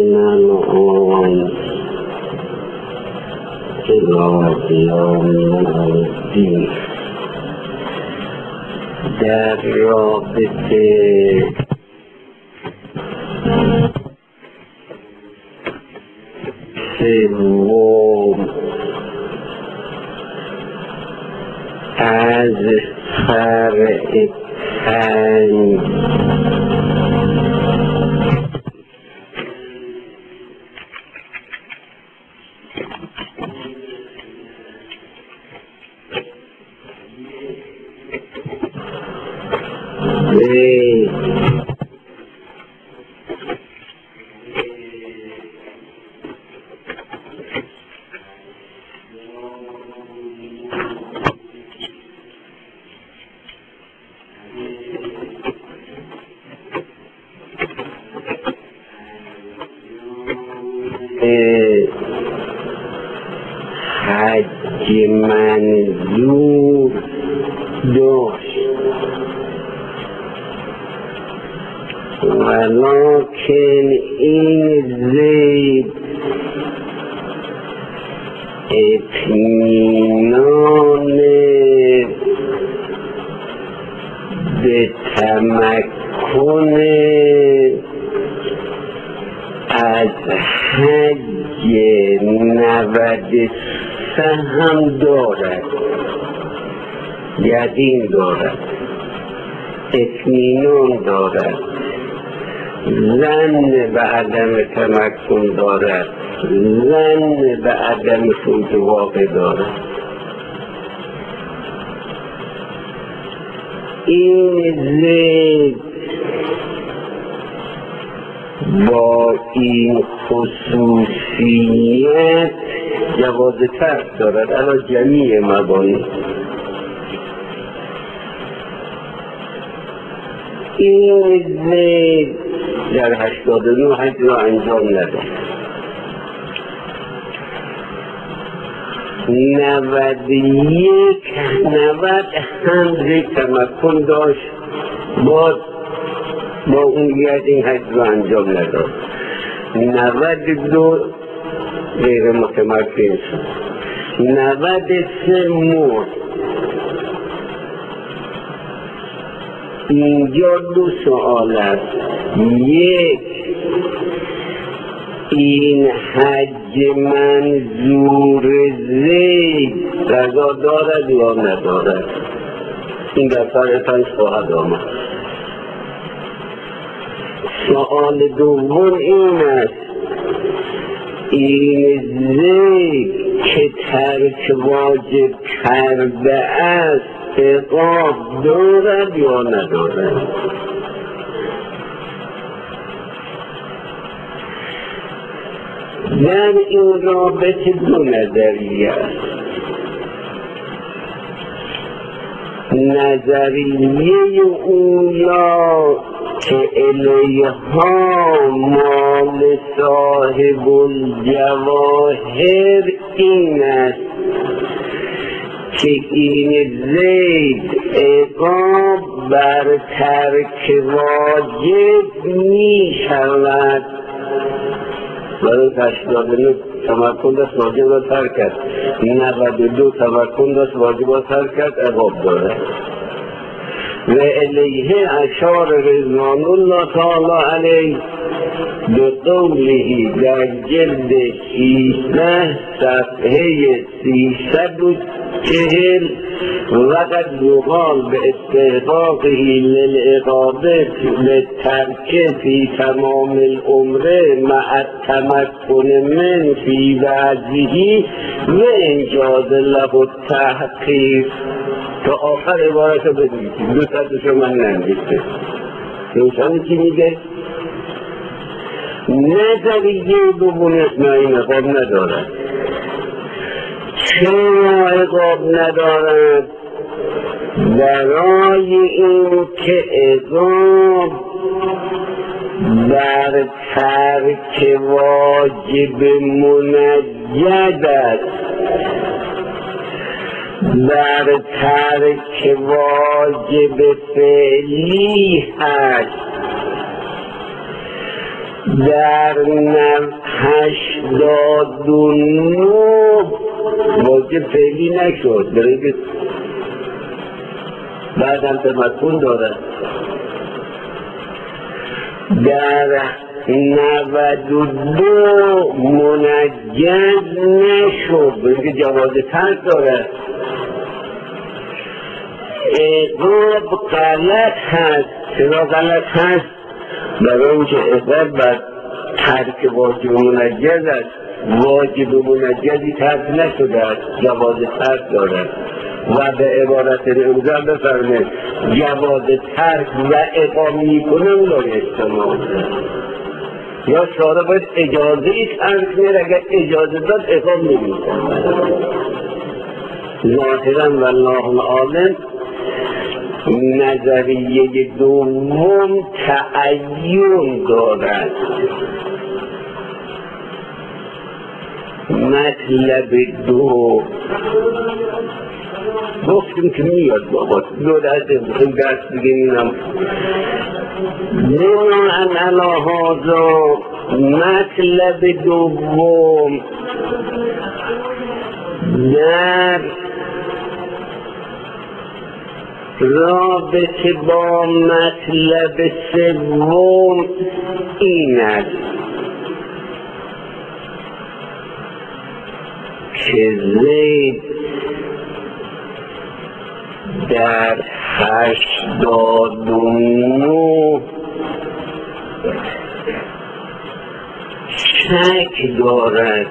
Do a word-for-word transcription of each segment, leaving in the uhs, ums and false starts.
من الآن الى قیام الدین در رابطه سوم از فرع پنج حج منظور داشت، ولکن این زید اطمینان به تمکن از حج نود سه هم دارد، یقین دارد، اطمینان دارد، ظن به عدم تمکن دارد، ظن به عدم فوت واقع دارد. این زید با این خصوصیت جواز ترک دارد علی جمیع مبانی. این زید در هشتاد و نه حج را انجام نداد، نود یک نود هم زید تمکن داشت، باز با اون یاد این حج را انجام نداد، نود دو غیر متمکن شد، نود سه مرد. اینجا دو سوال است، یک این حج منظور زید رضا دارد یا ندارد؟ این در فرع پنج خواهد آمد. سوال دوم این است، این زید که ترک واجب کرده است عقاب دارد یا ندارد؟ در این رابطه دو نظریه است. نظریه اولا که الیها مال صاحب الجواهر این است که این زید عقاب بر ترک واجب می شود، برای هشتاد و نه تمکن داشت واجب را ترک کرد، نود و دو تمکن داشت واجب را ترک کرد، عقاب دارد. و الیه اشار رضوان الله تعالی علیه به قوله در جلد سیزده صفحه سیصد و چهل وقد یقال به استحقاقه للعقابه به ترک فی تمام العمره مع التمکن من فی بعضه و انجاز له التحقیق. تا آخر عبارت رو بنویسید، دو ستش رو من ننویسته. روشنی چی میگه؟ نظریه دوم این عقاب ندارد. چرا عقاب ندارد؟ برای این که عقاب بر ترک واجب منجد است، بر ترک واجب فعلی هست، در هشتاد و نه واجب فعلی نشد، برای بعدم تمکن داره. در نود و دو منجز نشد، برای جواز ترک داره. اعقاب غلط هست. چرا غلط هست؟ برای اینکه اعقاب بر ترک واجب منجز است. واجب منجزی ترک نشده است، جواز ترک دارد. و به عبارت امضا بفرمه جواز ترک و اقام میکنم لایجتماع. یا شارع باید اجازه ای ترک میره، اگر اجازه داد اقام نمیکنم. ظاهرا والله عالم نظریه دوم تعین دارد. مطلب دو گفتیم که میاد بابا دو دست بخیم دست بگیریم. بناهن علی هذا مطلب دوم در رابطه با مطلب سوم این است که زید در هشتاد و نه شک دارد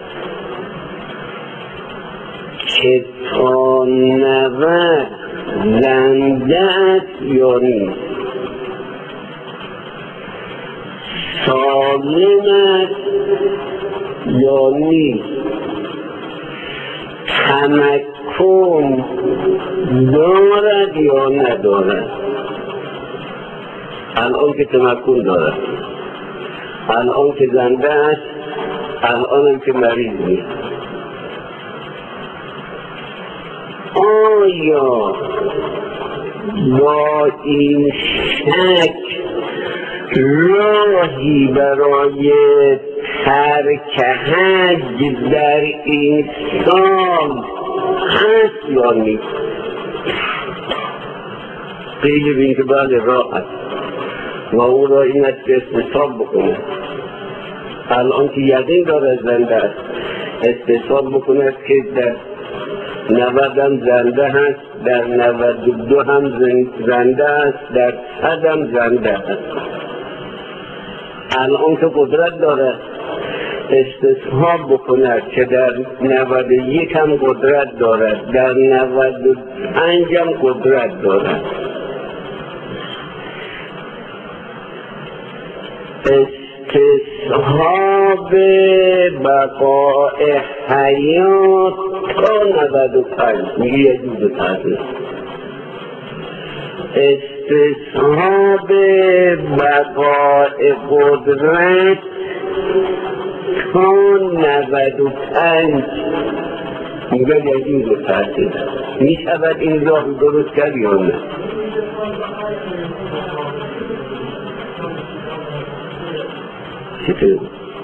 که تا نود زنده است یا نیست، سالم است یا نیست، تمکن دارد یا ندارد. الان که تمکن دارد، الان که زنده است، الان که مریض نیست. آیا با این شک راهی برای ترک حج در این سال هست یا نیست؟ قیل بین که بله راه هست و او را این است که استصحاب بکنه. الان که یقین داره زنده است، استصحاب بکنه که در نود هم زنده هست، در نود و دو هم زنده است، در صد هم زنده هست. الان که قدرت داره استصحاب بکند که در نود و یک هم قدرت دارد، در نود و پنج هم قدرت دارد. استصحاب بقاء حیات تا نود و پنج میگه یجوز تحصیل. استصحاب بقاء قدرت تا نود و پنج میگه یجوز تحصیل. میشود این راه درست کرد یا نه؟ چطور؟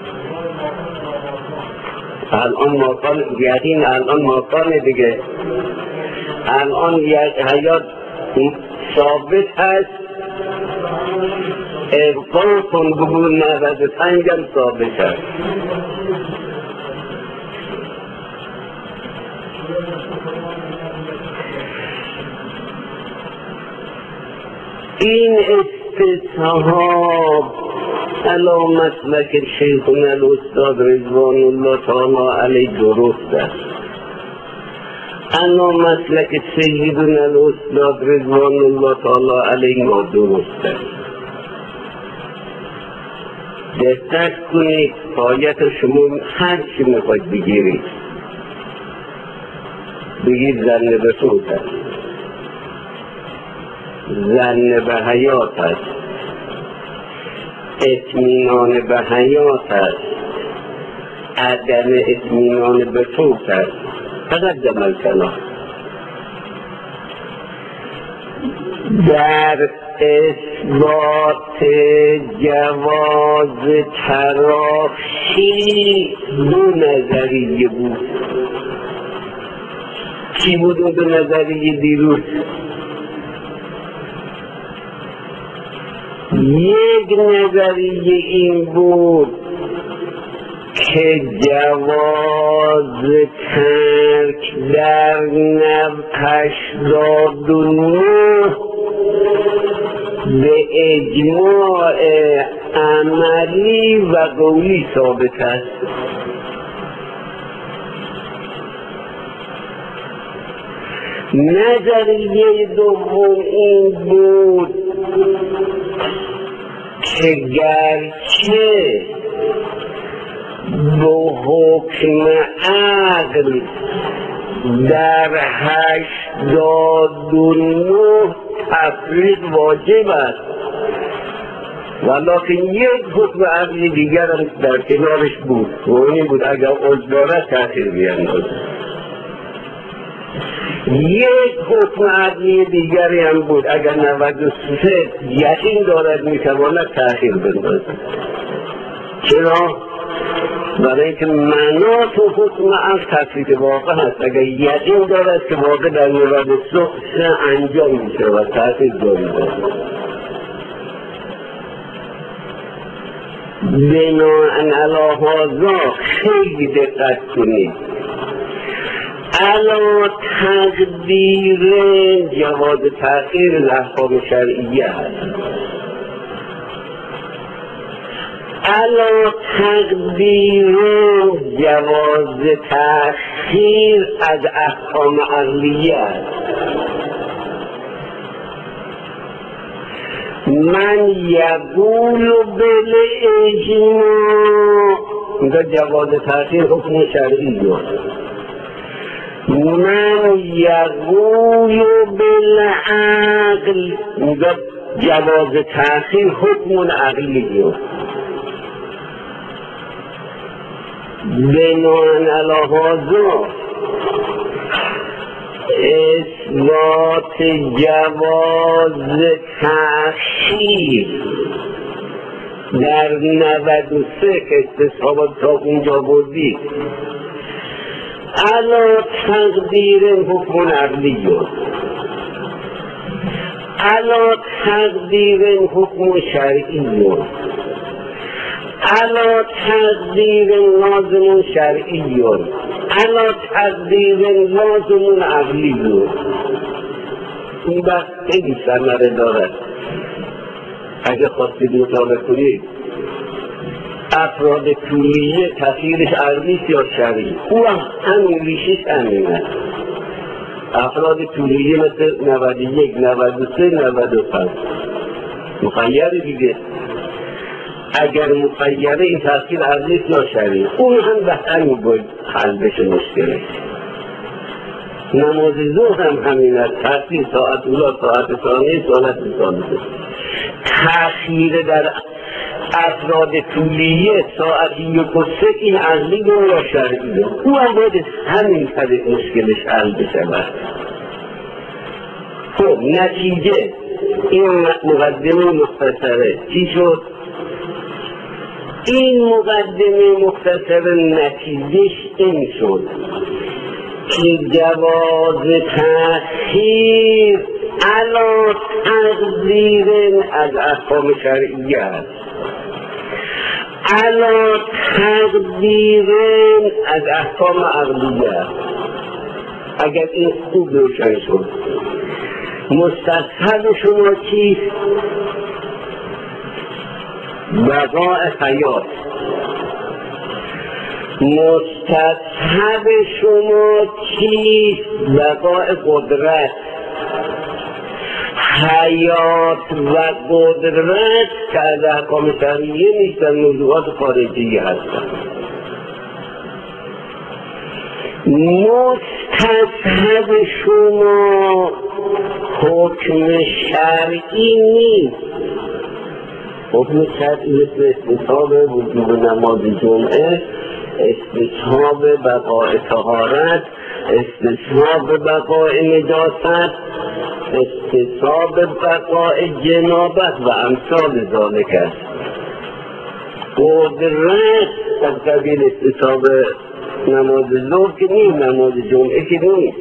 الان ماکان یقین، الان ماکان دیگه، الان حیات ثابت هست، ابقا کن بگو نود و پنج هم ثابت هست. این استصحاب علی مسلک شیخنا الاستاد رضوان الله تعالی علیه درست است. اما مسلک سیدنا الاستاد رضوان الله تعالی علیه نادرست است. دقت کنید، آیت شما هر چی میخواید بگیرید بگید زن به صوت است، زن به حیات است، اطمینان به حیات است، عدم اطمینان به صوت است. تقدم الکلام در اثبات جواز تراخی دو نظریه بود. کی بود اون دو نظریه دیروز؟ یک نظریه این بود که جواز ترک در نو هشتاد و نه به اجماع عملی و قولی ثابت است. نظریه دوم این بود که گرچه به حکم عقل در هشتاد و نه تفریق واجب است، ولیکن یک حکم عقلی دیگر هم در کنارش بود و این بود اگر عضو دارد تأخیر بیندازد. یک حکم عقلی دیگری هم بود اگر نود و سه یقین دارد میتواند تأخیر بندازد. چرا؟ برای اینکه مناط و حکم عقل تفریق واقع هست. اگر یقین دارد که واقع در نود و سه انجام میشه و تأخیر جاری دارد. بناءً علی هذا خیلی دقت کنید. علی تقدیر جواز تأخیر الاحکام شرعیه هست، علی تقدیر جواز تأخیر از احکام عقلیه هست. من یقول بالاجماع اینجا جواز تأخیر حکم شرعی است. من یقول بالعقل اینجا جواز تأخیر حکم عقلی است. بناءً علی هذا اثبات جواز تأخیر در نود و سه که استصحابات تا اونجا بودی علا تقدیر حکم عقلی است، علا تقدیر حکم شرعی است، علا تقدیر لازم شرعی است، علا تقدیر لازم عقلی است. این بحث خیلی ثمره دارد. اگه خواستید مطالعه کنید افراد طولیه تأثیرش عقلی یا شرعی، او هم همین ریشش همین است. افراد طولیه مثل نود و یک، نود و سه، نود و پنج مخیره دیگه. اگر مخیره این تأثیر عقلی یا شرعی، اون هم به همین باید حل بشه مشکله. نماز ظهر هم همین است. تأثیر ساعت اولا، ساعت ثانیه، ساعت ثالثه. تأثیر در افراد طولیه ساعت یک و سه این عقلی یا شرعی، او هم باید همین طریق مشکلش حل بشه. خب نتیجه این مقدمه مختصره چی شد؟ این مقدمه مختصر نتیجهش این شد که جواز تأخیر علا تقدیر از احکام شرعیه است، علا تقدیر از احکام عقلیه است. اگر این خوب روشن شد مستصحب شما چیست؟ بقاء حیات. مستصحب شما چیست؟ بقاء قدرت. حیات و قدرت که از احکام شرعیه نیستن، موضوعات خارجی هستن. مستصحب شما حکم شرعی نیست. حکم شرعی مثل استصحاب وجوب نماز جمعه، استصحاب بقاء طهارت، استصحاب بقاء نجاست، استصحاب بقای جنابت و امثال ذالک است. قدرت از قبیل استصحاب نماز ظهر که نیست، نماز جمعه که نیست.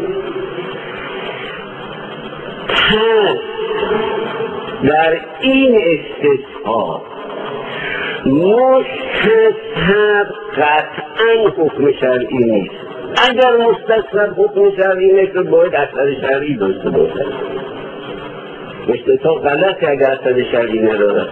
پس در این استصحاب مستصحب قطعا حکم شرعی نیست. اگر مستصحب حکم شرعی نیست باید اثر شرعی داشته باشد. استصحاب غلطه اگر اثر شرعی ندارد.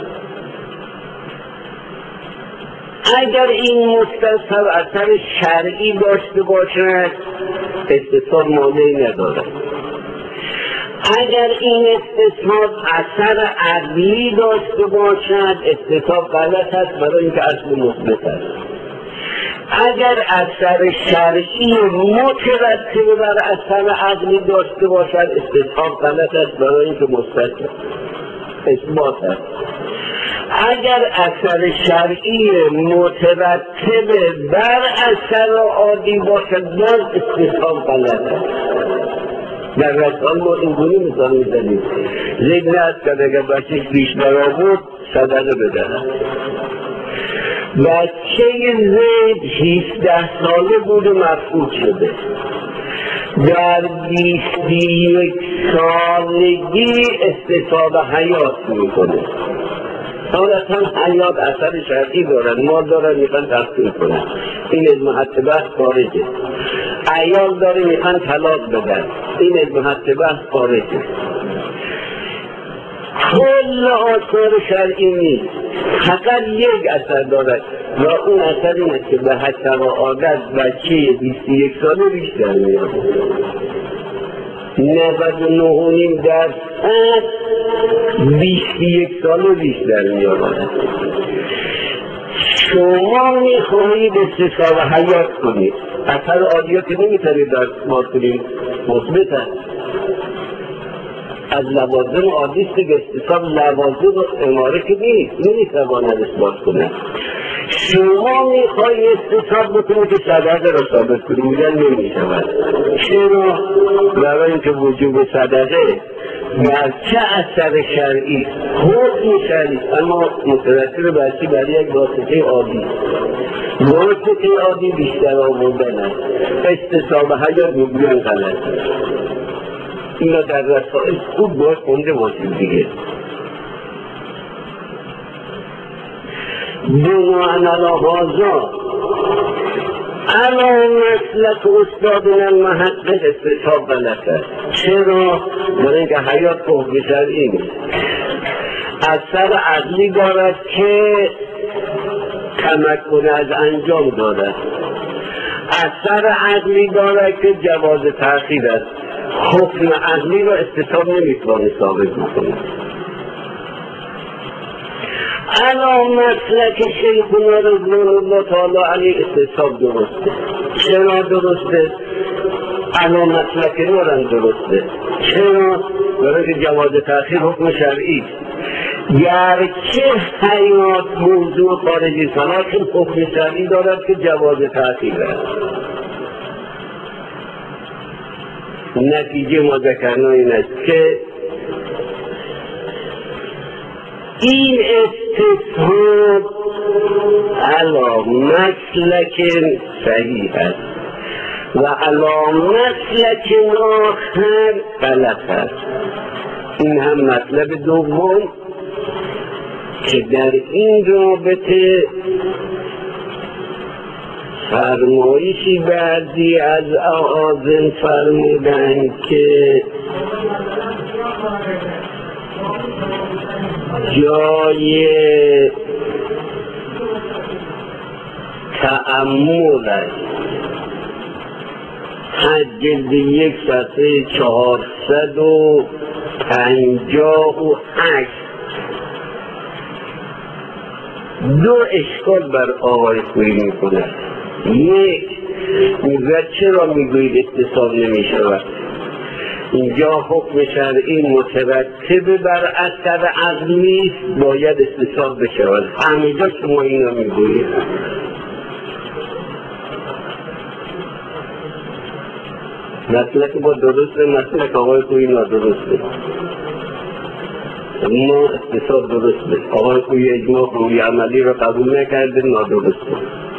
اگر این مستصحب اثر شرعی داشته باشد استصحاب مانعی ندارد. اگر این استصحاب اثر عقلی داشته باشد استصحاب غلط است، برای اینکه اصل مثبت است. اگر اثر شرعی مترتب بر اثر عقلی داشته باشد استصحاب غلط است، برای اینکه مثبت اثبات است. اگر اثر شرعی مترتب بر اثر عادی باشد باز استصحاب غلط است. در رسال ما اینگونه مثال میزنیم. زید نست کرد اگر بچهش بیشتر بود صدقه بدهد. بچه زید هفده ساله بود و مفقود شده. در بیست و یک سالگی استصحاب حیات میکنه. حالتا حیات اثر شرعی دارد، مال دارد میخوان تقسیم کنن، این از محط بحث خارجه. عیال داره میخوان طلاق بدن، این از محط بحث خارجه. کل آثار شرعی نیست، فقط یک اثر دارد و اون اثر این است که به حسب عادت بچه بیست و یک ساله بیشتر میاد. نود و نه و نیم درصد بیست و یک ساله بیشتر میاد. شما میخواهید استصحاب حیات کنید، اثر عادیات نمیتونید در ما کنید، مثبت است. از لوازم عادیست که استصحاب لوازم و اماره که نیست، نمیتواند اثبات کنه. شما میخواهی استصحاب بکنید که صدقه را ثابت کنید، میگن نمیشود. چرا؟ برای اینکه وجوب صدقه بر چه اثر شرعی حکم شرعی اما مترتب بر چی؟ برای یک واسطه عادی. واسطه عادی بیشتر آوردن است. استصحاب حیات میگوین غلط. اینا در رسائل خوب باید خونده باشید دیگه. بناءً علی هذا علی مسلک استادنا المحقق استصحاب غلط است. چرا؟ برای اینکه حیات حکم شرعی نیست. اثر عقلی دارد که تمکن از انجام دارد. اثر عقلی دارد که جواز تأخیر است. حکم عقلی را استصحاب نمیتوانه ثابت بکنه. علا مسلک شیخنا رضوان الله تعالی علیه استصحاب درسته. چرا درسته؟ علا مسلک نورم درسته. چرا؟ برای که جواز تأخیر حکم شرعی. گرچه حیات موضوع خارجی صلاح حکم شرعی دارد که جواز تأخیر است. نتیجه ما ذکرنا این است که این استصحاب علا مسلک صحیح است و علا مسلک آخر غلط است. این هم مطلب دوم که در این رابطه فرمایشی بعضی از اعاظم فرمودند که جای تأمل است. حد جلد یک صفحه چهارصد و پنجاه و هشت دو اشکال بر آقای خویی میکنه. یک میگوید چرا میگوید استصحاب نمیشود؟ اینجا حکم شرعی مترتب بر اثر عقلی باید استصحاب بشود. همینجا شما اینو میگوید. مسلک با درسته، مسلک آقای خویی نادرسته. ما اقتصاد درسته، آقای خویی اجماع خویی عملی رو قبول نکرده، نادرسته.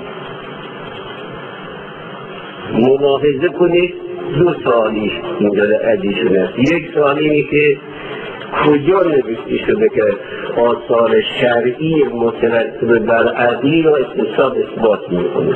ملاحظه کنید دو سوالی اینجا ادیشون است. یک سوال اینه که کجا نوشته شده که آثار شرعی مترتب بر عقلی را اقتصاد اثبات میکنه؟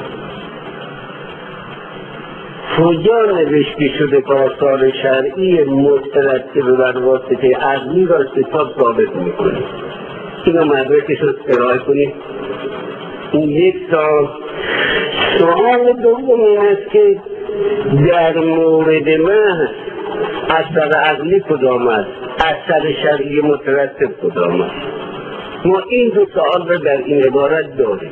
کجا نوشته شده که آثار شرعی مترتب بر واسطه عقلی را اقتصاد ثابت میکنه؟ اینو مدرکش رو ارائه کنید. این یک سوال. سوال دوم این است که در مورد محض اثر عقلی کدام است، اثر شرعی مترتب کدام است؟ ما این دو سوال را در این عبارت داریم.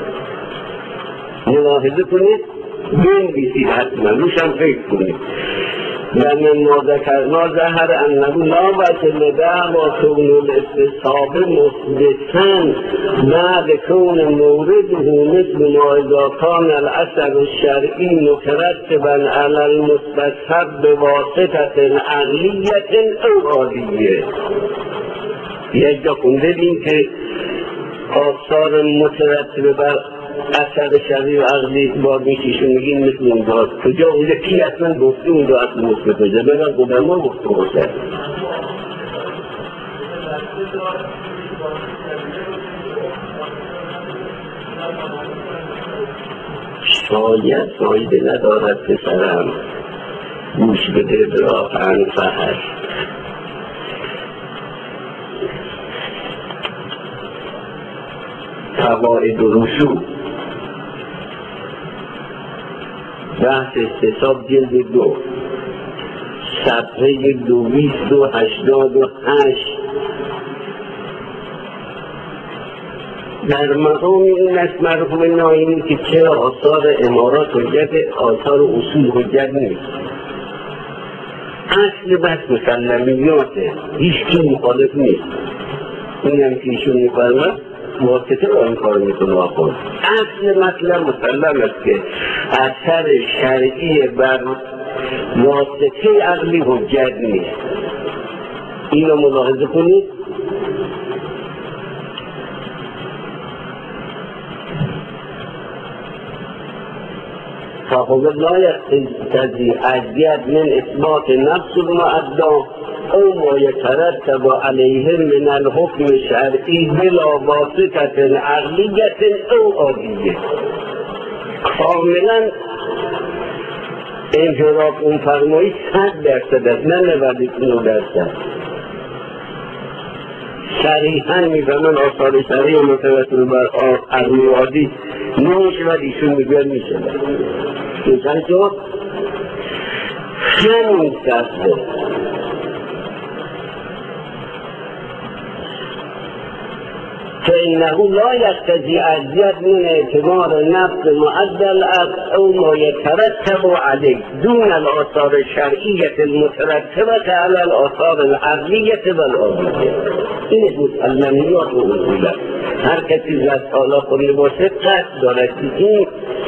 ملاحظه کنید، بنویسید، حتما روشم فکر کنید. لمن ما ذکرنا ظهر انه لا وجه لدعوی کون الاستصحاب مثبتا بعد کون مورده مثل ما اذا کان الاثر الشرعی مترتبا علی المستصحب بواسطة عقلیة او عادیه. یک جا خوندیم که آثار مترتب بر اثر شرعی و عقلی بار میشیشون میگیم مثل اون داد. کجا اونجا کی اصلا گفته اون دو اصلا مثل کجا بگم قدما گفته باشه. شاید فایده ندارد پسرم، گوش بده براهن فهر. فواید و رسوم بحث استصحاب جلد دو صفحه دویست و هشتاد و هشت. در مقام این است مرحوم ناینی که چرا آثار امارات حجت، آثار اصول حجت نیست. اصل بس مسلمیاته، هیچ کی مخالف نیست. این هم که ایشون میفرمد واسطه را این کار میکنه آخر. اصل مطلب مسلم است که اثر شرعی بر واسطه عقلی حجت نیست. این رو ملاحظه کنید. فهو لا یقتضی عجیت من اثبات نفس المعدا او ما یترتب علیه من الحکم شرعی بلا واسطة عقلیت او عادیه. کاملا انحراف اون فرمایی صد درصد است، نه نود و نه درصد. صریحا میفهمن آثار شرعی متوسل بر عقلی و عادی نمیشه و ایشون میگوید میشه. میشن تو همون سطحه فإنه لا يقتضي عجیت من اعتبار نفس معدل او ما يترتب عليه دون الآثار الشرعیة المترتبة على الآثار العقلیة والعادیة. این مسلمیات و اصوله. هر کسی زد حالا خونده باشه قصد دارد که این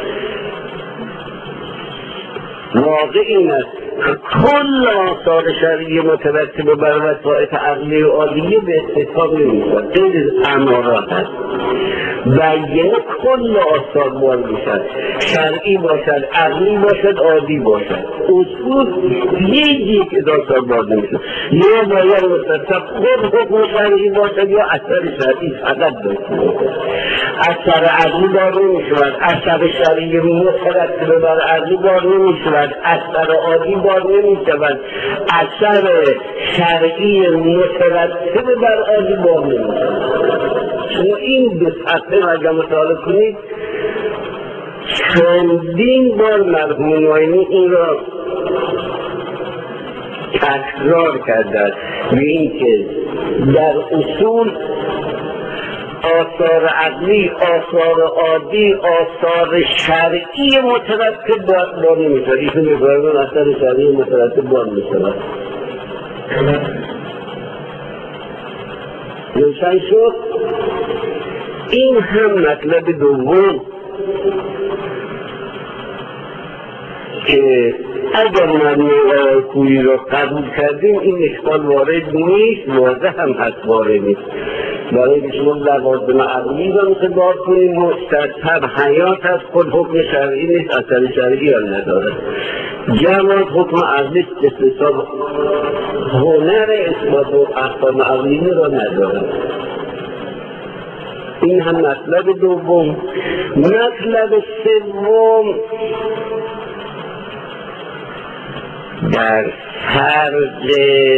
واقع این است کل آثار شرعی مترتب بر وسائط عقلی و عادیه به استثاب نمیشود. این امارات هست. بیانه کل آثار بار میشد، شرعی باشد، عقلی باشد، عادی باشد. اصول یکی که آثار بار نمیشد. یا باید متصب خود حکم شرعی باشد یا اثر شرعی فقط باشد. اثر عقلی بار نمیشود، اثر شرعی مترتب بر عقلی بار نمیشود، اثر عادی بار نمیشود، اثر شرعی مترتب بر عادی بار نمیشود. شما این دو صفحه اگر مطالعه کنید چندین بار مرحوم ناینی این را تکرار کرده به این که در اصول آثار عقلی، آثار عادی، آثار شرعی مترتب بار نمیشود. ایشون می‌فرمایند اثر شرعی مترتب بار میشود. روشن شد. این هم مطلب دوم که اگر مبنای خویی را قبول کردیم این اشکال وارد نیست، واضح هم هست وارد نیست. برای که شما لوازم عقلی را مثل باب کنیم مستطب حیات از خود حکم شرعی نیست، اثر شرعی هم نداره. جماعت حکم عقلی استثاب هنر اثبات و احکام عقلی را نداره. این هم مطلب دوم. مطلب سوم در فرق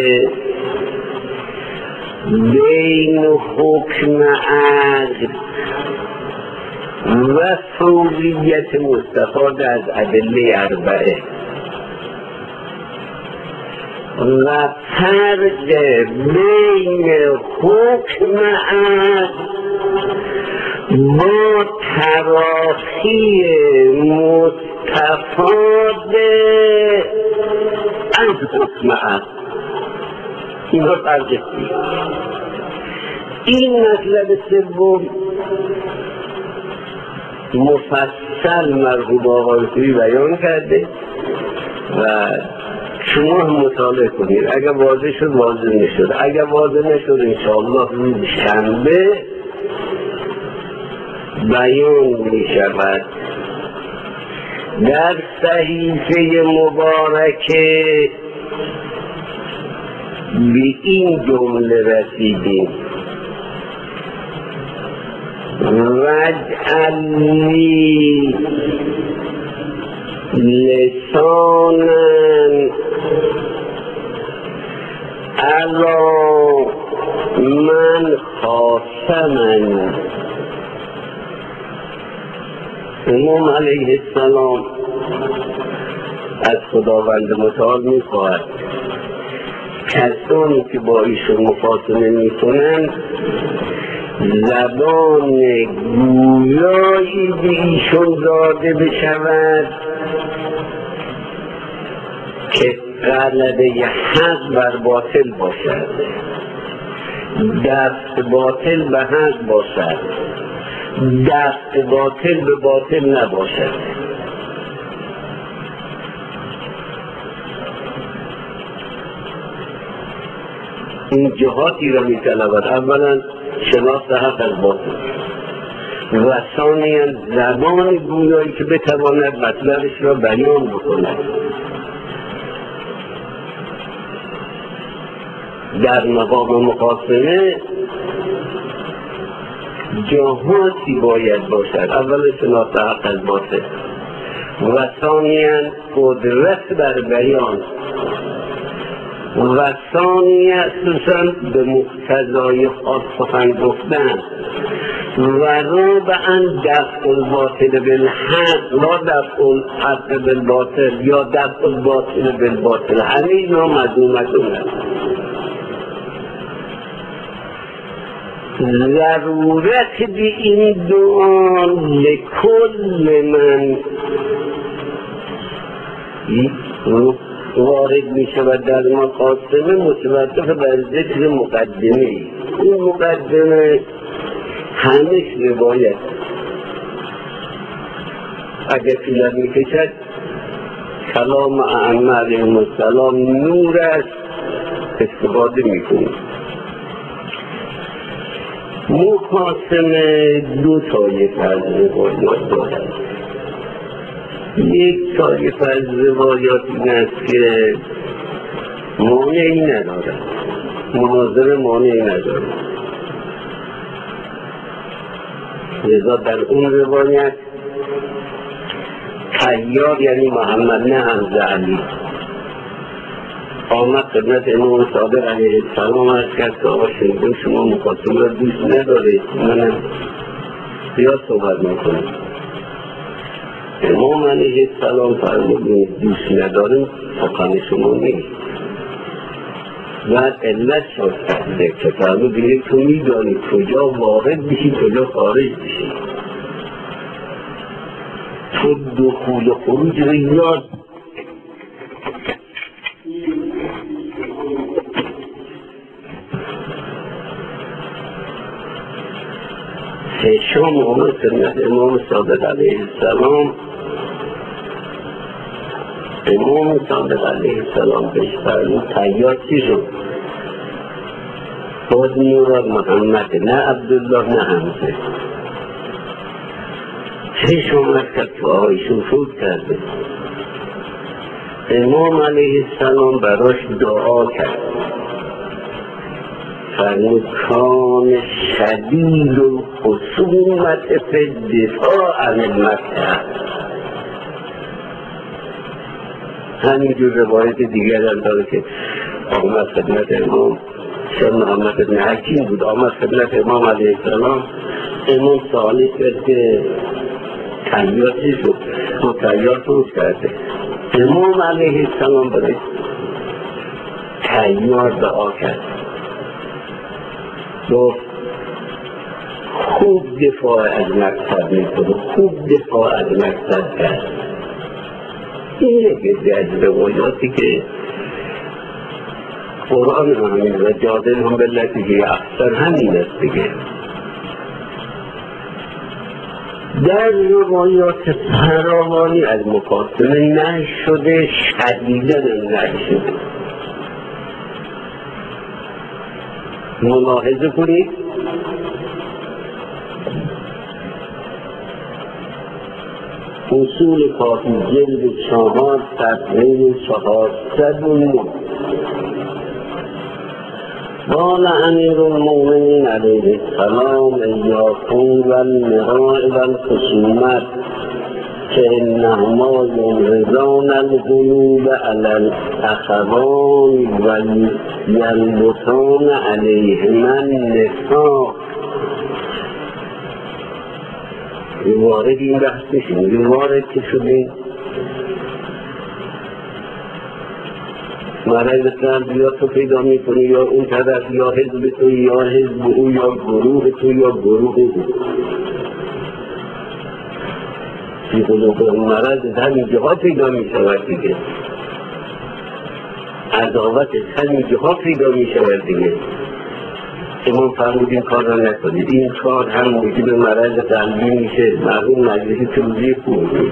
بین حکم عقل و فوریت مستفاد از ادله اربعه و فرق بین حکم عقل با تراخی مستفاد از حکم عقل، اینا فرقی. این مطلب سوم مفصل مرحوم آقای خویی بیان کرده و شما هم مطالعه کنید. اگر واضح شد واضح نشد، اگر واضح نشد انشاءالله روز شنبه بیان می شود. در صحیفه مبارکه به این جمله رسیدیم: واجعل لی لسانا علی من خاصمنی. امام علیه السلام از خداوند متعال می خواهد کسانی که با ایشون مخاصمه می کنند زبان گویایی به ایشون داده بشود که غلبه حق بر باطل باشد، دست باطل به حق باشد، دست باطل به باطل نباشد. این جهاتی را می طلبد: اولا شناخت حق از باطل و ثانیا زبان گویایی که بتواند مطلبش را بیان بکند. در مقام مخاصمه جهاتی باید باشد: اولا شناخت حق از باطل و ثانیا قدرت بر بیان و ثانیا خصوصا به مقتضای خاص سخن گفتن و رابعا دفع الباطل بالحق لا دفع الحق بالباطل یا دفع الباطل بالباطل. همه اینا مذمومتون است. ضرورت به این دعا لکل من وارد می شود در مقاصمه متوقف بر ذکر مقدمه. این مقدمه همش روایت، اگر طولت می کشد کلام ائمه علیهم السلام نور است، استفاده می کنید. مقاصمه دو طایفه از روایات دارد. یک طایفه از روایات این است که مانعی ندارد، مناظره مانعی ندارد. لذا در اون روایت طیار یعنی محمد نه حمزه علی آمد خدمت امام صادق علیه السلام عرض کرد که آقا شنیدم شما مقاصمه را دوست ندارید، منم زیاد صحبت میکنم. امام علیه السلام فرمودید دوست نداریم سخن شما نیست. بعد علت شد ذکر فرمودید تو میدانی کجا وارد بشی کجا خارج بشی، تو دخول و خروج رو یاد. شام آمد خدمت امام صادق علیه السلام امام صادق علیه السلام بهش فرمود تیار چی شد؟ خود مراد محمد، نه عبدالله نه حمزه. چش اومد که تو آیشون فوت کرده. امام علیه السلام براش دعا کرد، فرمود کان شدید الخصومت فی الدفاع عن المکه. همینجور روایت دیگر هم داره که آمد خدمت امام شد محمد ابن حکیم بود، آمد خدمت امام علیه السلام. امام سوالی کرد که تیار چی شد؟ ما تیار فوت کرده. امام علیه السلام برای تیار دعا کرد، گفت خوب دفاع از مکتب میکنه، خوب دفاع از مکتب کرد. این یکی از روایاتی که قرآن همین و جادل هم بلتی که اکثر همین است دیگه. در روایات فراوانی از مقاسمه نهی شده، شدیداً نهی شده. ملاحظه کنید اصول کافی جلد چهار صفحه چهارصد و نه. قال امیر المؤمنین علیه السلام ایاکم و المراء و الخصومت که انهما یمرضان القلوب علی الاخوان و یلبسان علیهما النفاق. وارد این بحث میشیم، وارد که شدیم مرز قلب یا تو پیدا میکنی یا اون طرف، یا حزب تو یا حزب او، یا گروه تو یا گروه او. فی قلوب اون مرز همین جاها پیدا میشود دیگه، عداوت همین جاها پیدا میشود دیگه. امام فرمود این کار را نکنید، این کار هم موجب مرض قلبی میشه. مرحوم مجلسی توضیح خوندید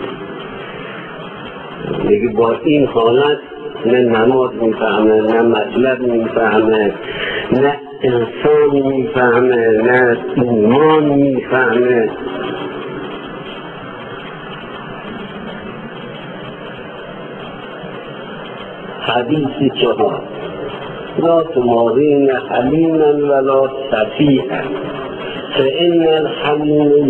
میگه با این حالت نه نماز میفهمه، نه مطلب میفهمه، نه انسان میفهمه، نه ایمان میفهمه. حدیث چهار لا تمارین حلیما ولا سفیها فإن الحلیم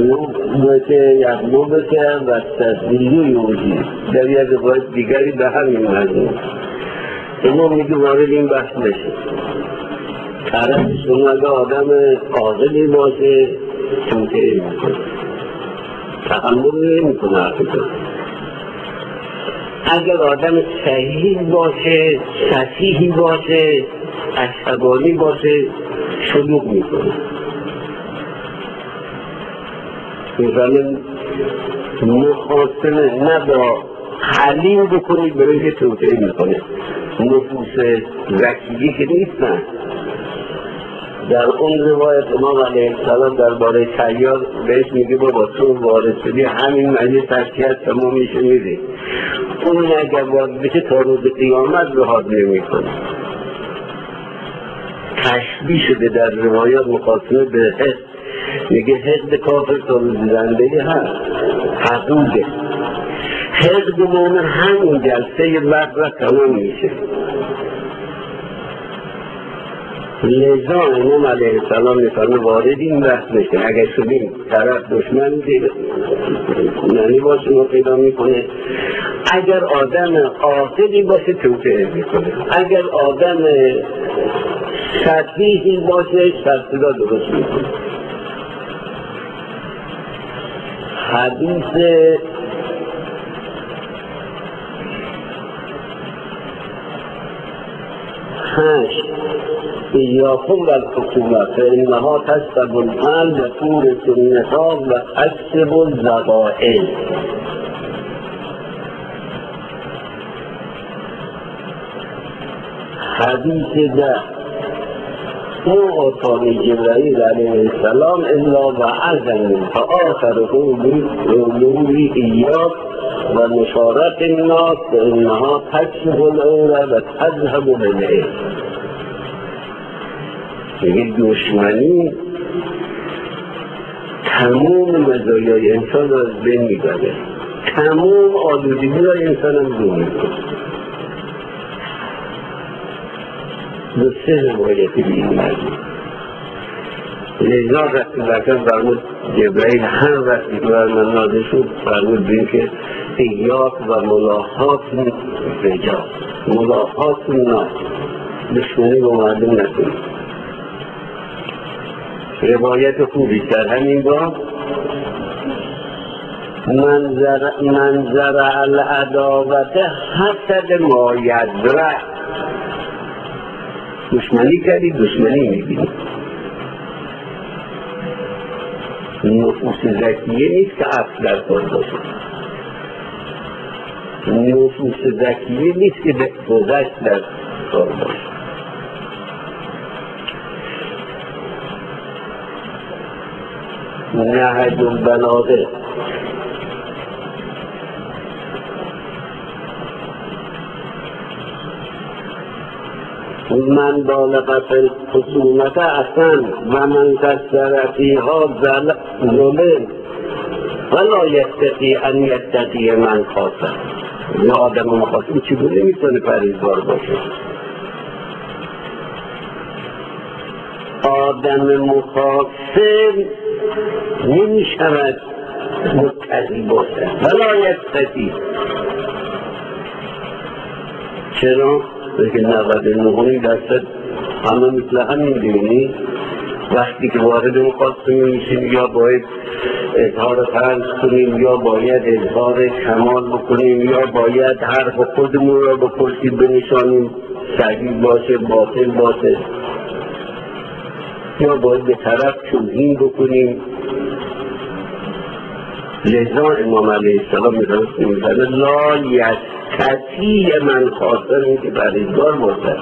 یغلبک و السفیه یوجی. در یک روایت دیگری به همین مضمون امام میگه وارد این بحث نشه. طرف شما اگه آدم عاقلی باشه توطئه میکنه، تحمل نمیکنه حقیقت. اگر آدم صحیح باشه، صحیحی باشه، عصبانی باشه، شلوغ میکنه. میفهمین مخاصمه نه با حلیم بکنید برای که توطئه میکنه. نفوس وکیلی که نیستن. در اون روایت امام علیه السلام درباره سیار بهش میگه بابا تو وارد شدی همین مجلس تشکیت تمام میشه میری. اون اگر وارد بشه تا روز قیامت رهات نمیکنه. تشبیه شده در روایات مخاصمه به حس. میگه حقد کافر تا روز زندگی هست، حقوده. حقد مومن همون جلسه بعد و تمام میشه. لذا امام علیه السلام میفرمه وارد این بحث نشه. اگر شدیم طرف دشمن یعنی باشه ما پیدا میکنه. اگر آدم عاقلی باشه توطئه میکنه. اگر آدم سطحی باشه سرصدا درست میکنه. حدیث هشت ایاکم و الخصومت فانها تشرب القلب و تورث النفاق و تکسب الضغائن. حدیث ده ما آتانی جبرائیل علیه السلام الا وعظنی فآخره نوری ایاک و نشارت الناس و انها تکشف العوره و تذهب بالعلم. میگه دشمنی تمام مزایای انسان را از بین میبره، تمام آلودگی را انسان هم دور میکنه. دو سه روایتی به این معنی. لذا رسول اکرم فرمود جبرائیل هر وقتی که بر من نازل شد فرمود بین که ایاک و ملاحات رجال، ملاحات الناس، دشمنی با مردم نکنید. روایت خوبی در همین باب منظر العداوت حسد ما یزرع، دشمنی کردی دشمنی میبینی. نفوس ذکیه نیست که عقل در کار باشه، نفوس ذکیه نیست که گذشت در کار باشه. نهج البلاغه من بالغت الخصومت اصلا و من کسر فیها ظلم ولا یستطیع ان یتقی من خاصه. یا آدم مخاصم چگونه میتونه پرهیزگار باشه؟ آدم مخاصم نمیشود متقی باشه ولا یستطیع. چرا؟ بلکه نود و نه درصد همه مثل همین دیونی وقتی که وارد مخاصمه میشیم یا باید اظهار فرض کنیم یا باید اظهار کمال بکنیم یا باید حرف خودمون را به کلسی بنشانیم، صحیح باشه باطل باشه، یا باید به طرف توهین بکنیم. لذا امام علیه السلام می‌فرماید لا یستطیع من خاصه که پرهیزگار باشه.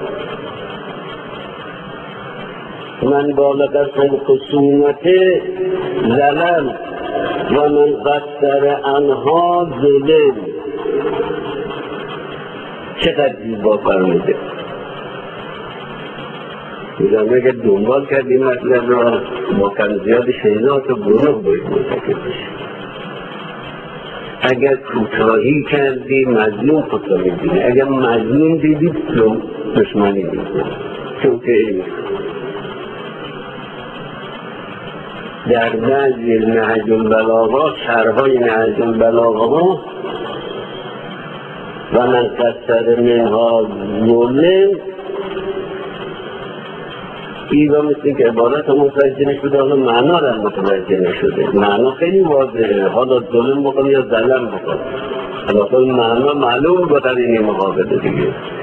من بالغت الخصومت ظلم و من قصر عنها ظلم. چقدر زیبا فرموده. میگم اگر دنبال کردیم مطلب را با کم زیاد شهنات و گناه باید مرتکب بشیم. اگر کوتاهی کردی مظلوم خود را میبینی، اگر مظلوم دیدی دشمنی میکنی، توطئه میکنی. در بعضی نهج البلاغه، شرحای نهج البلاغه و من قصر منها ظلم، ایران مثل که عبارت هم متوجه نشده، حالا معنا را متوجه نشده. معنا خیلی واضحه، حالا ظلم بکن یا ظلم بکن، حالا معنا معلوم با قرینه مقابله دیگه.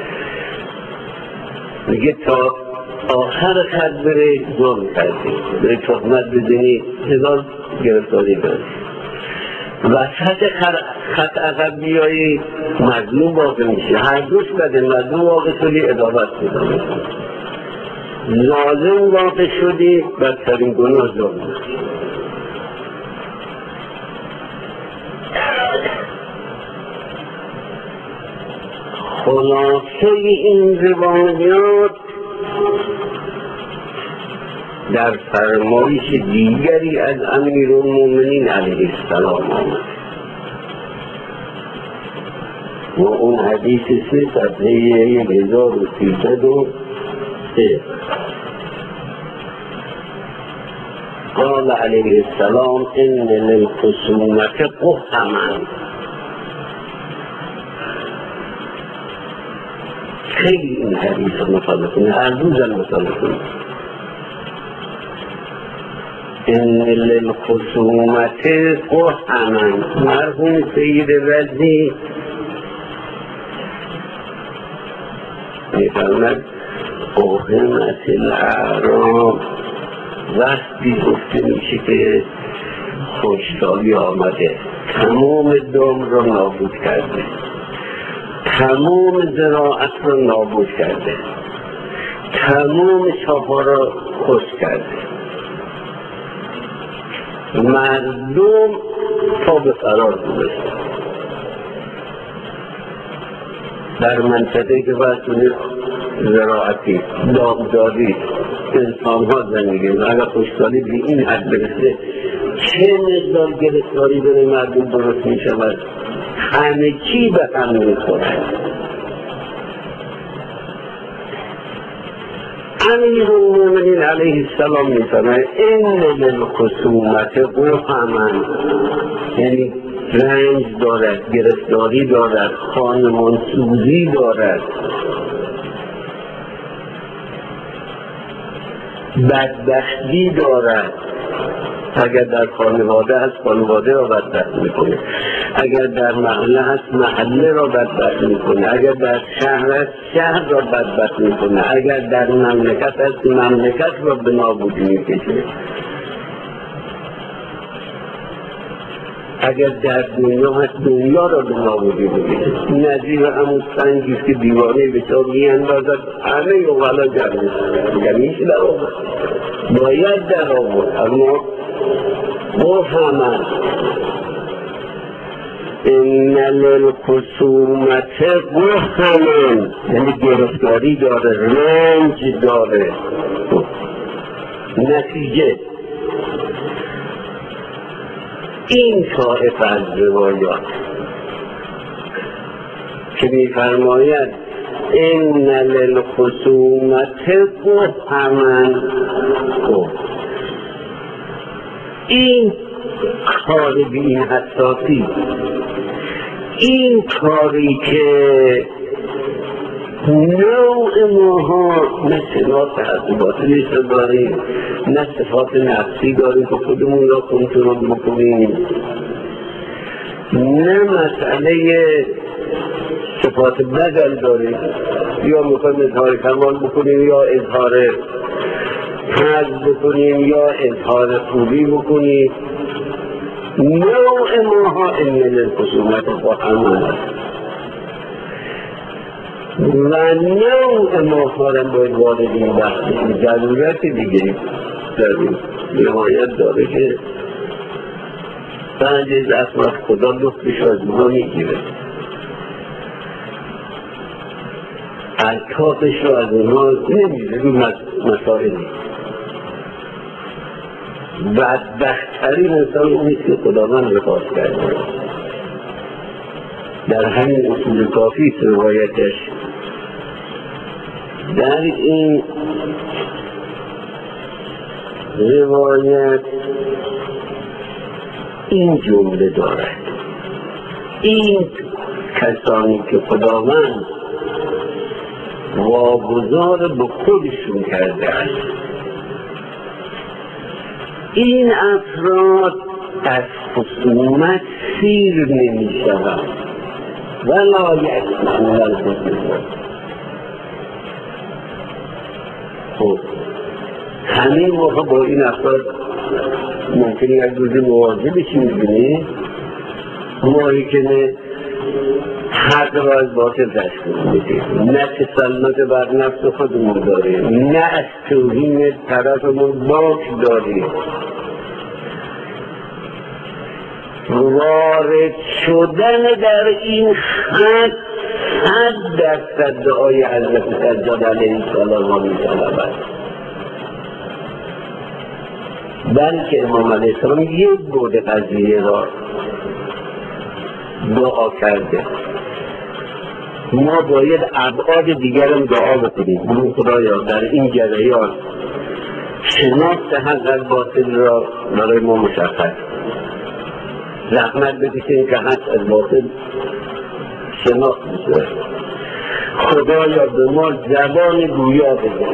میگه تا آخر خط بره ظلم کردی، بره تهمت بزنی، هزار گرفتاری کردی. وسط خط عقب بیایی مظلوم واقع میشه، هر دوش بده، مظلوم واقع شدی عداوت پیدا میکنی، ظالم واقع شدی بدترین گناه ظلم. خلاصه این روایات در فرمایش دیگری از امیرالمومنین علیه السلام آمد و اون حدیث سه صفحه هزار و سیصد و سه. قال علیه السلام ان للخصومت قحما. خیلی این حدیث رو مطالعه کنید، هر روز هم مطالعه کنید. ان للخصومت قحما. مرحوم سید رضی میفرماید قحمت الاعراب وقتی گفته میشه که خشکسالی آمده، تمام دام را نابود کرده، تمام زراعت را نابود کرده، تمام چاپ‌ها را خشک کرده. مردم پا به فرار گذاشتن در منطقه‌ای که باید کنید زراعتی، دامداری، انسان ها زندگی. اگر خوشحالی به این حد برسه چه مقدار گرفتاری برای مردم درست می شود؟ همه چی به هم می خورد. امیرالمومنین علیه السلام می فرماید ان للخصومت قحما، یعنی رنج دارد، گرفتاری دارد، خانمان سوزی دارد، بدبختی دارد. اگر در خانواده هست خانواده را بدبخت میکنه، اگر در محله هست محله را بدبخت میکنه، اگر در شهر هست شهر را بدبخت میکنه، اگر در مملکت هست مملکت را به نابودی میکشه، اگر در دنیا هست دنیا را به نابودی میکشه. نظیر همون سنگی که دیوانه بسیار میاندازد همه اوغلا جمعه گمیش در آورد، باید در آورد، اما بفهمند ان للخصومت قحما، یعنی گرفتاری داره، رنج داره. نتیجه این طایفه از روایات که می‌فرماید ان للخصومت قحما، این کار بی این حساسی، این کاری که نوع ماها نه شناس حق باطلی داریم، نه صفات نفسی داریم که خودمون را کنترل بکنیم، نه مسئله صفات بدل داریم، یا میخوایم اظهار کمال بکنیم یا اظهار حض بکنیم یا اظهار خوبی بکنیم. نوع ماها این للخصومت قحما و نوع ماها را باید وارد این بحث ضرورت دیگه داریم. نهایت داره که بعضی از افراد خدا لطفش از ما میگیره، الطافش رو از اونها نمیده رو مسائلی. بدبخت‌ترین انسان اونیست که خداوند رفاظ کرده. در همین اصول کافی روایتش در این روایت این جمله دارد: این کسانی که خداوند واگذار به خودشون کرده است، این افراد از خصومت سیر نمی شود ولا یسمعون الحسن. خب همین موقع با این افراد ممکنه یک روزی مواجه بشیم، می‌بینی مایی که نه حق را از باطل تشکیل میدیم، نه تسلط بر نفس خودمون داریم، نه از توهین طرفمون باک داریم. وارد شدن در این حد صد درصد دعای حضرت سجاد علیه السلام را می‌طلبد، بلکه امام علیه السلام یک بود قضیه را دعا کرده. ما باید ابعاد دیگرم دعا بکنیم. بگیم خدایا در این جریان شناخت حق از باطل را برای ما مشخص، زحمت بکشیم که حق از باطل شناخت بشه. خدایا به ما زبان گویا بده.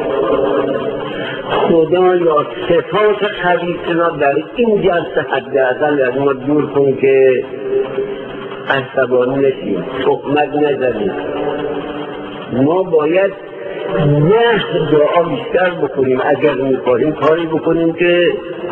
خدایا صفات خبیث را در این جلسه حداقل از ما دور کن که عصبانی نشیم، تهمت نزنیم. ما باید نه دعا بیشتر بکنیم، اگر می‌خواهیم کاری بکنیم که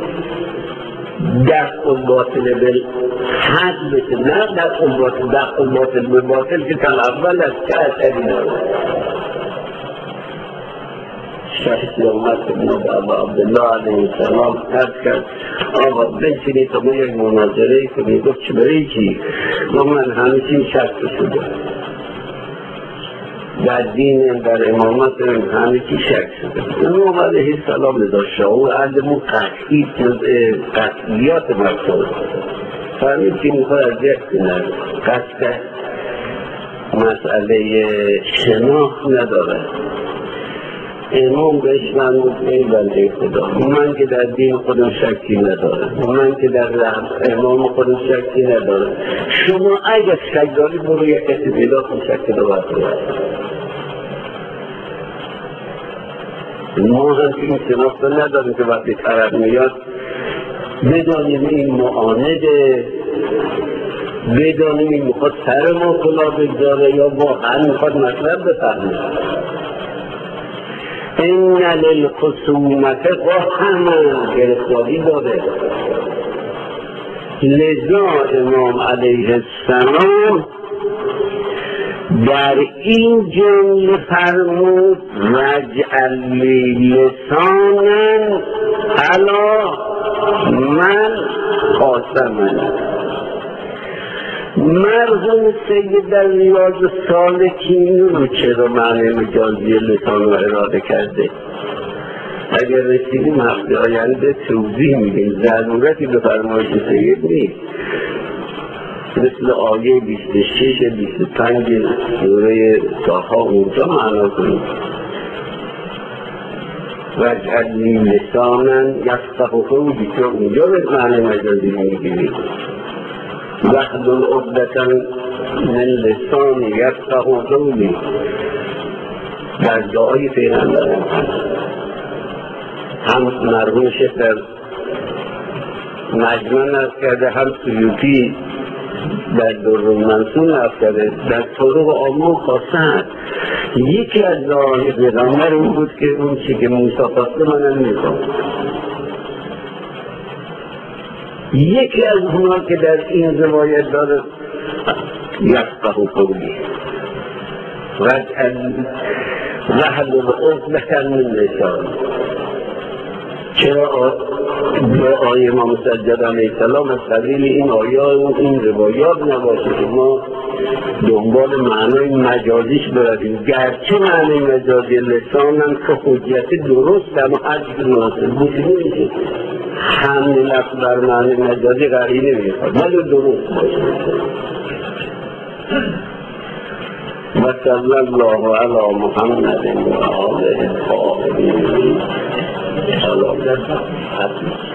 دفع الباطل بالحق بشه، نه دفع الباطل دفع الباطل بالباطل که کل اول از چه اثری داره. شخصی آمد که بود ابا عبدالله علیه السلام عرض کرد آقا بنشینی تا ما یک مناظره کنی. گفت چه برای چی؟ گفت من همه چی شک شده در دین در امامت همه چی شک شده. امام علیه السلام داشت او علمو قطعی قطعیات مکتوب فهمید که میخواد از یک کنر قصد مسئله شناخت نداره. امام بهش فرمود ای بنده خدا من که در دین خودم شکی ندارم، من که در امام خودم شکی ندارم، شما اگر شک داری برو یک کسی پیدا کن شک رو بکنید. ما هم که این شناخت نداریم که وقتی طرف میاد بدانیم این معانده، بدانیم این میخواد سر ما کلا بگذاره یا واقعا میخواد مطلب بفهمه. این للخصومت قهما گرفتاری داره. لذا امام علیه السلام در این جمله فرمود وجعل لی لسانا علی من قاسمنی. مرحوم سید در ریاض الصالحین رو چرا معنی مجازی لسان رو اراده کرده؟ اگر رسیدیم هفته آینده توضیح میدیم، ضرورتی به فرمایش سید نیست. مثل آیه بیست و شش بیست و پنج سوره طه اونجا معنا کنیم وجعل لی لسانا یفقهوا قولی که اونجا به معنی مجازی میگیریم واحلل عقدة من لسانی یفقهوا قولی در دعای پیغمبر هم مرحوم شیخ در مجمع نقل کرده، هم سیوطی در درالمنصور نقل کرده، در طرق عامه خاصه. یکی از دعای پیغمبر این بود که اون چی که موسی خواسته منم میخوام. یکی از اونها که در این روایت داره یفقهوا قولی واحلل عقدة من لسانی. چرا دعای امام سجاد علیه السلام از قبیل این آیات این روایات نباشه که ما دنبال معنای مجازیش برویم، گرچه معنای مجازی لسانم که حجت درست اما هر چیز مناسب بود نمیشه. همین لفظ بر معنی مجازی قرینه نمیخواد ولی درست باشه. و صلی الله علی محمد و آله الطاهرین.